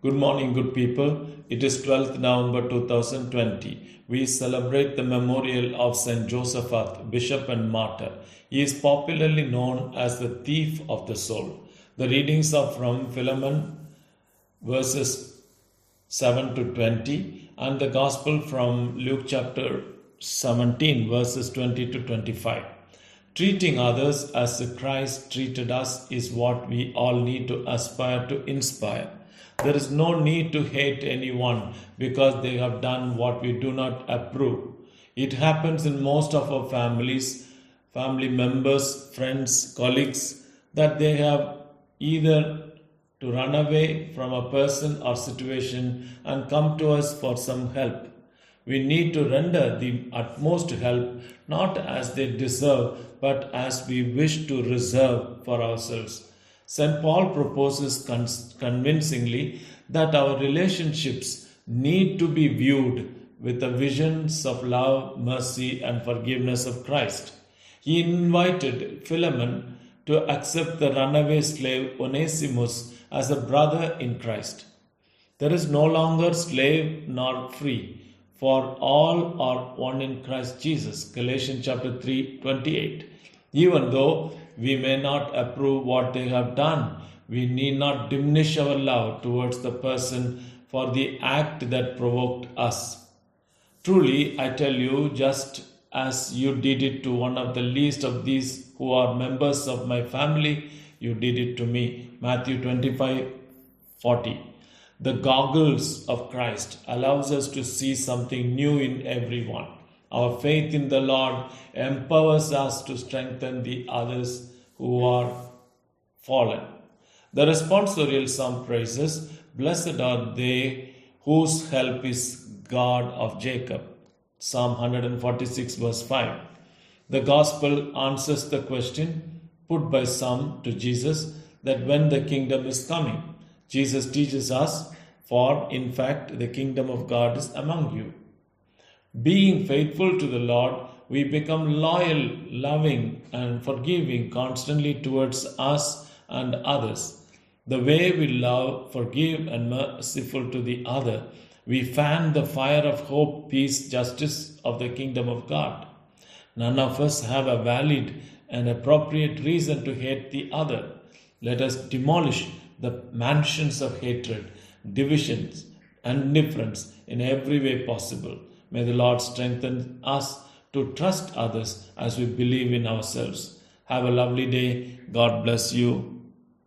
Good morning, good people. It is 12th November 2020. We celebrate the memorial of Saint Josaphat, Bishop and Martyr. He is popularly known as the thief of the soul. The readings are from Philemon verses 7 to 20 and the Gospel from Luke chapter 17 verses 20 to 25. Treating others as Christ treated us is what we all need to aspire to inspire. There is no need to hate anyone because they have done what we do not approve. It happens in most of our families, family members, friends, colleagues, that they have either to run away from a person or situation and come to us for some help. We need to render the utmost help, not as they deserve, but as we wish to reserve for ourselves. St. Paul proposes convincingly that our relationships need to be viewed with the visions of love, mercy, and forgiveness of Christ. He invited Philemon to accept the runaway slave Onesimus as a brother in Christ. There is no longer slave nor free, for all are one in Christ Jesus. Galatians chapter 3:28. Even though we may not approve what they have done, we need not diminish our love towards the person for the act that provoked us. Truly, I tell you, just as you did it to one of the least of these who are members of my family, you did it to me. Matthew 25:40. The goggles of Christ allows us to see something new in everyone. Our faith in the Lord empowers us to strengthen the others who are fallen. The responsorial psalm praises, "Blessed are they whose help is God of Jacob." Psalm 146 verse 5. The gospel answers the question put by some to Jesus that when the kingdom is coming. Jesus teaches us, for in fact the kingdom of God is among you. Being faithful to the Lord, we become loyal, loving, and forgiving constantly towards us and others. The way we love, forgive, and merciful to the other, we fan the fire of hope, peace, justice of the kingdom of God. None of us have a valid and appropriate reason to hate the other. Let us demolish the mansions of hatred, divisions, and indifference in every way possible. May the Lord strengthen us to trust others as we believe in ourselves. Have a lovely day. God bless you.